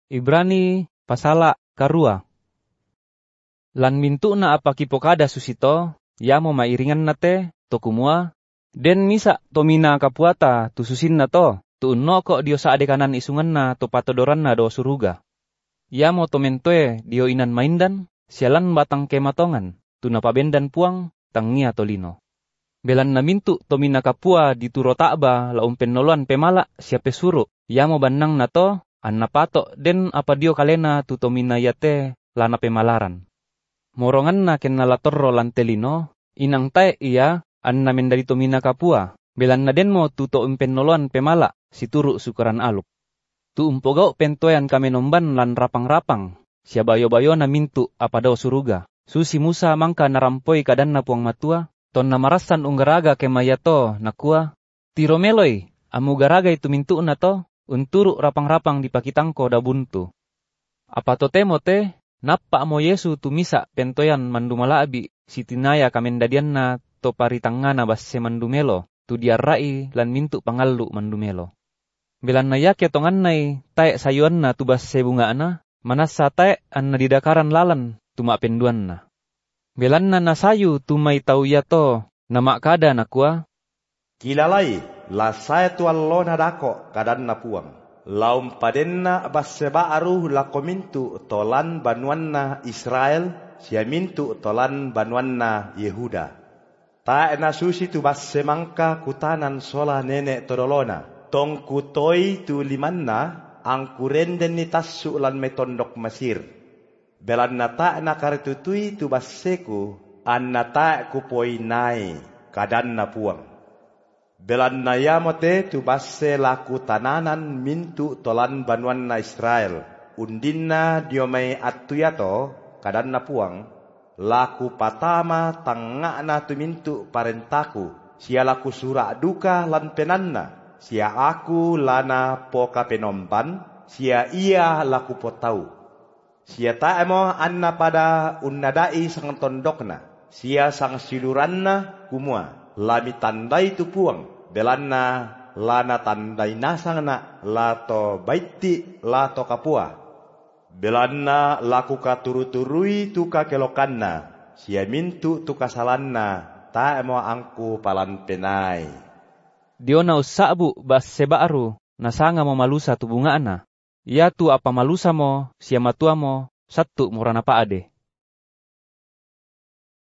Ibrani pasala karua. Lan mintu na apa kipokada susito, ya mo mairingan na te, to kumua, den misa to mina kapuata tu susin na to, tu unno ko dio sa adekanan isungan na to patodoran na do suruga. Ya mo to mentoe dio inan maindan, sialan batang kematongan, tu napabendan puang, tangia tolino. Belan na mintu to mina kapua di turo takba la noloan pemala siape suru, ya mo banang na to, an napato den apa dio kalena tu to mina yate lana pemalaran. Morongan na ken nalatorro lantelino, inang tae iya, an namen dari to mina kapua, belan na den mo tu to noloan pemala, situru sukuran aluk. Tu umpogau pentoyan kami nomban lan rapang-rapang, siya bayo-bayo na mintu apa daw suruga. Susi Musa mangka narampoi kadan na puang matua, ton namarasan unggaraga kemayato nakua, tiro meloy, amu garaga itu mintu na to, unturu rapang-rapang dipakitangko da buntu. Apa to temote, napa mo Yesu tumisa pentoyan mandumalabi, sitinaya kamendadian na to paritangana basse mandumelo, tu diarai lan mintu pangallu mandumelo. Belan na yak yatongan nay, tae sayuan na tubas sebunga na, manasa tae an na didakaran lalan, tumapenduan na. Belan na nasayu tumay tau yato, nama kada nakua. Kilalay, lasay tu allo na dako kadan na puang. Laum paden na basseba aruh lakomintu tolan banuan na Israel, siya mintu tolan banuan na Yehuda. Tae na susi tu basse mangka kutanan sola nene todolona. Tong kutoy tu liman na, ang kurenden ni tasu lan metondok Mesir. Belan na ta na karitutui tu baseku, an na ta kupoy nai, kadan na puang. Belan na yamote tu basse laku tananan mintu tolan banuan na Israel. Undin na diomay atuyato, kadan na puang. Laku patama tanga na tu mintu parentaku, siya laku sura duka lan penanna. Sia aku lana poka penompan, sia ia laku potau. Sia taemo anna pada unnadai sang tondokna, sia sang siluranna kumua. Lami tandai tu puang, belanna lana tandai nasangna lato baiti lato kapua. Belanna laku katuru-turui tu kakelokanna, sia mintu tu kasalanna, taemo angku palan penai. Dio na usabu bas sebaaru, nasanga mo malusa tu bunga na. Ia tu apa malusa mo, siya matua mo, satu murana paade.